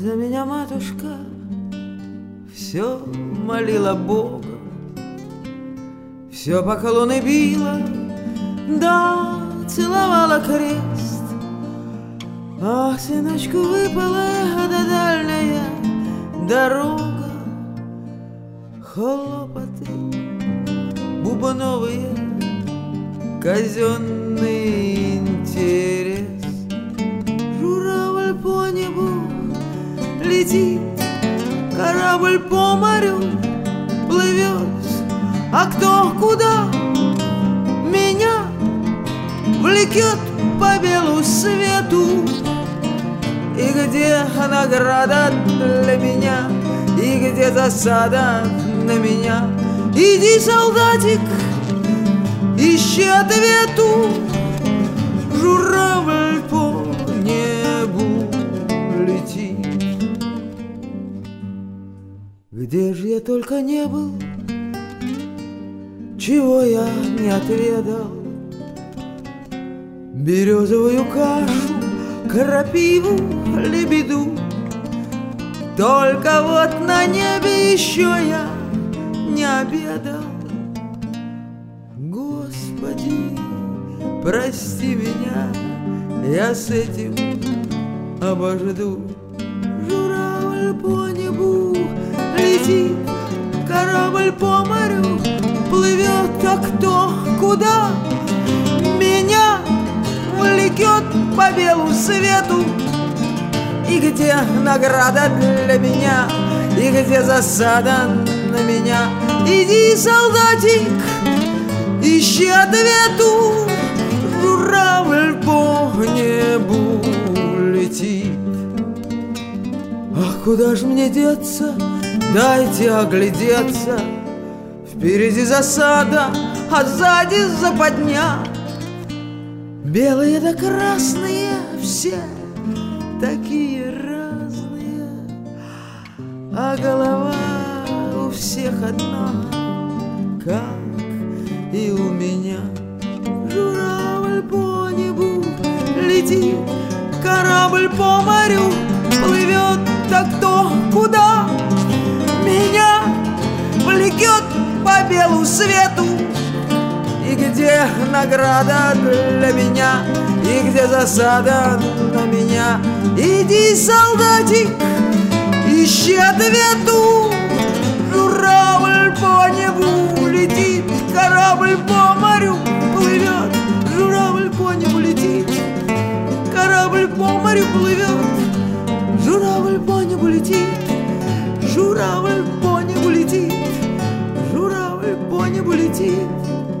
За меня матушка все молила Бога, все поклоны била, да целовала крест. Ах, сыночку, выпала эта дальняя дорога, хлопоты бубновые, казенный интерес. Журавль по небу летит, корабль по морю плывет, а кто куда меня влекет по белу свету. И где награда для меня, и где засада на меня? Иди, солдатик, ищи ответу. Журавль по небу летит. Где же я только не был, чего я не отведал? Березовую кашу, крапиву, лебеду. Только вот на небе еще я не обедал. Господи, прости меня, я с этим обожду. Журавль по небу летит, корабль по морю плывет, а кто куда меня влекет по белу свету. И где награда для меня, и где засада на меня? Иди, солдатик, ищи ответу. Журавль по небу летит. Ах, куда ж мне деться? Дайте оглядеться. Впереди засада, а сзади западня. Белые да красные все такие разные, а голова у всех одна, как и у меня. Журавль по небу летит, корабль по морю плывет, а кто куда меня влекет по белу свету. И где награда для меня, и где засада на меня? Иди, солдатик, ищи ответу. Журавль по небу летит, корабль по морю плывет. Журавль по небу летит, корабль по морю плывет. Журавль по небу летит, журавль по небу летит, журавль по небу летит.